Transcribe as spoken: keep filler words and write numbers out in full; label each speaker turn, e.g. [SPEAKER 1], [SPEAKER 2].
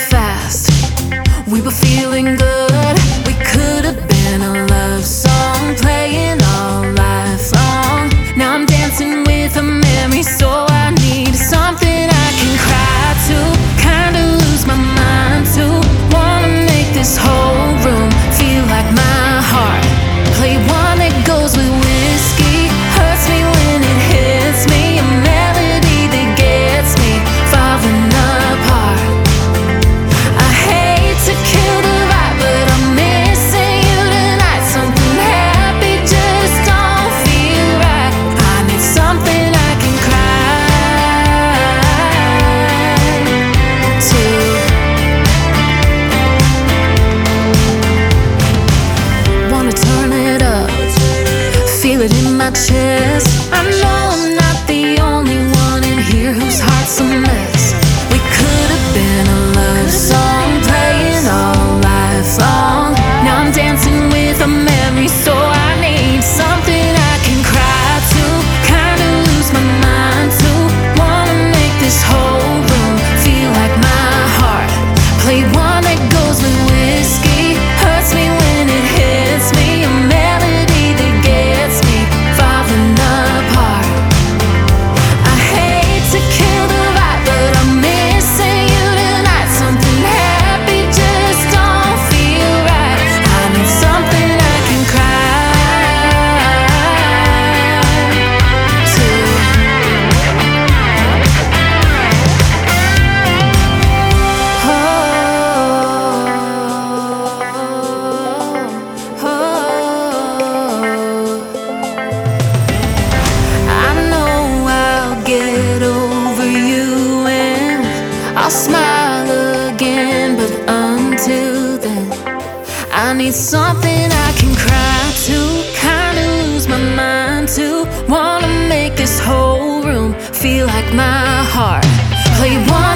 [SPEAKER 1] fast. We were feeling good. We could have been a love song playing all life long. Now I'm dancing with a memory, so I need something I can cry to, kinda lose my mind to. Wanna make this whole room feel like my heart. Play one that goes with whiskey, hurts me when it hits me. A melody that gets me falling apart. I hate to kill the vibe, but I'm missing you tonight. Something happy just don't feel right. I need something I can cry to. Wanna turn it up, feel it in my chest. I know I'm not the only one in here whose heart's a mess. We could have been a love song playing all life long. Now I'm dancing with a memory, so I need something I can cry to, kinda lose my mind to. Wanna make this whole room feel like my heart. Play one that goes with whiskey, hurts me when it hits me. A melody that gets me falling apart. I hate to kill the vibe, but I'm missing you tonight. Something happy just don't feel right. I need something I can cry to. Oh, oh. I know I'll get over you and I'll smile again, but until then, I need something I can cry to, kinda lose my mind to. Wanna make this whole room feel like my heart. Play one